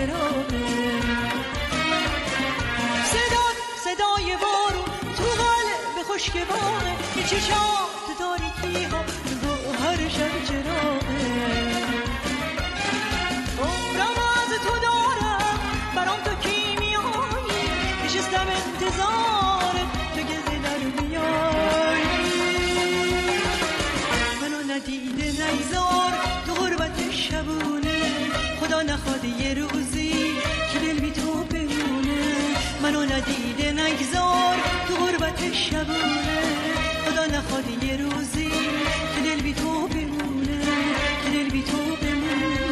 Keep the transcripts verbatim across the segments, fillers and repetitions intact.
چراغه. صدا صدای بارون تو قلب خشک باغه، این چشام تو تاریکی ها گوهر شب چراغه. عمرم از تو دارم برام تو کیمیایی، نشستم انتظارت تو گزه در بیایی. منو ندیده نیزار تو غربت شبونه، خدا نخواد یه روزی که دل بی تو بمونه. منو ندیده نگذار تو غربت شبونه، خدا نخواد یه روزی که دل بی تو بمونه، که دل بی تو بمونه.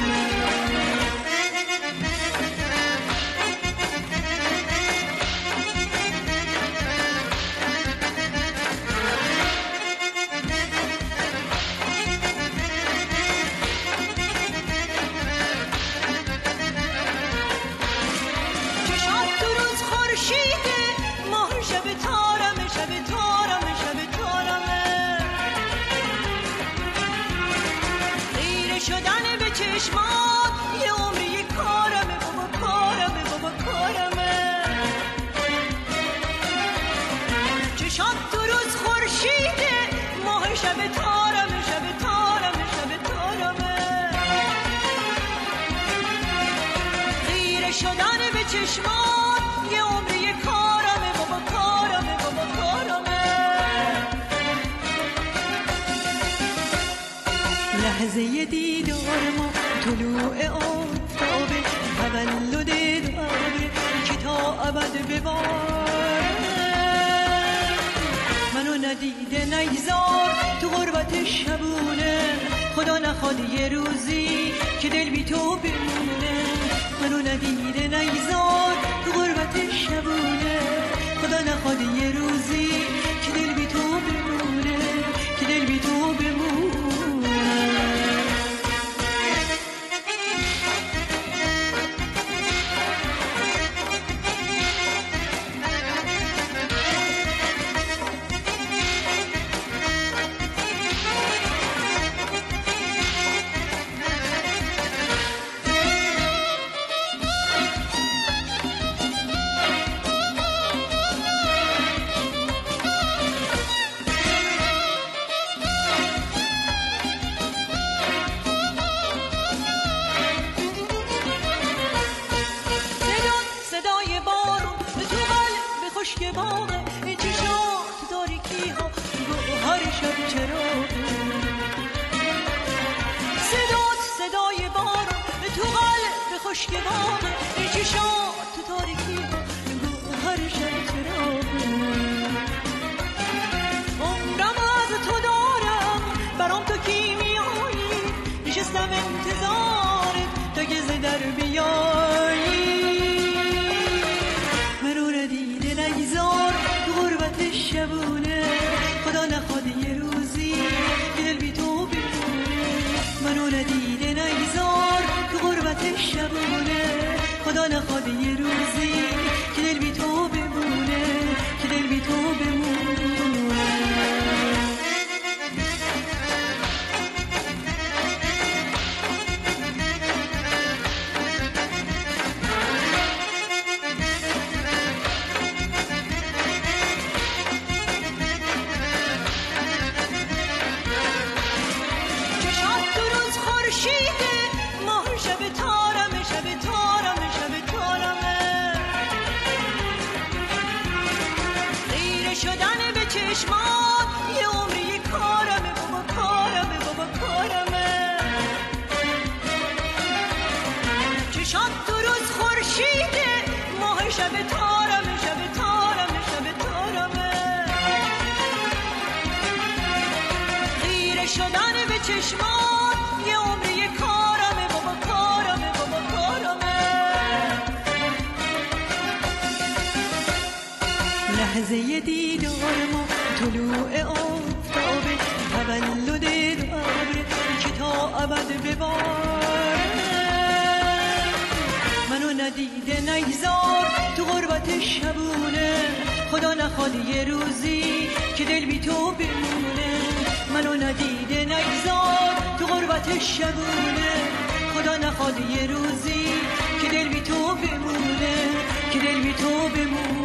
چشمات یه عمری کارمه بابا، کارمه بابا، کارمه. چشات تو روز خورشیده، ماه شب تارمه، شب تارمه، شب تارمه. خیره شدن به چشمات یه عمری کارمه بابا، کارمه بابا، کارمه. لحظه دیدار ما طلوع آفتابه، تولد داره که تا ابد بباره. منو ندیده نگذار تو غربت شبونه، خدا نخواد یه روزی که دل بی تو بمونه. منو ندیده نگذار تو غربت شبونه، خدا نخواد یه روزی که دل بی تو بمونه، که دل بی تو بمونه. خشک باغه، این چشات تو تاریکی ها گوهر شب چراغه. صدات صدای بارون تو قلب خشک باغه، این چشات تو تاریکی ها گوهر شب چراغه. عمرم از تو دارم برام تو کیمیایی، نشستم انتظارت تا گزه در بیایی. نگذار تو غربت شبونه، خدا نخواد یه روزی که دل بی تو بمونه. منو ندیده نگذار تو غربت شبونه، خدا نخواد یه روزی که دل بی تو بمونه، که دل بی تو بمونه. چشمات یه عمری کارمه بابا، کارمه بابا، کارمه. چشات تو روز خورشیده، ماه شب تارمه، شب تارمه، شب تارمه. خیره شدن به چشمات یه عمری کارمه بابا، کارمه بابا، کارمه. لحظه دیدار ما طلوع آفتابه، تولد داره که تا ابد بباره. منو ندیده نگذار تو غربت شبونه، خدا نخواد یه روزی که دل بی تو بمونه. منو ندیده نگذار تو غربت شبونه، خدا نخواد یه روزی که دل بی تو بمونه، که دل بی تو بمونه.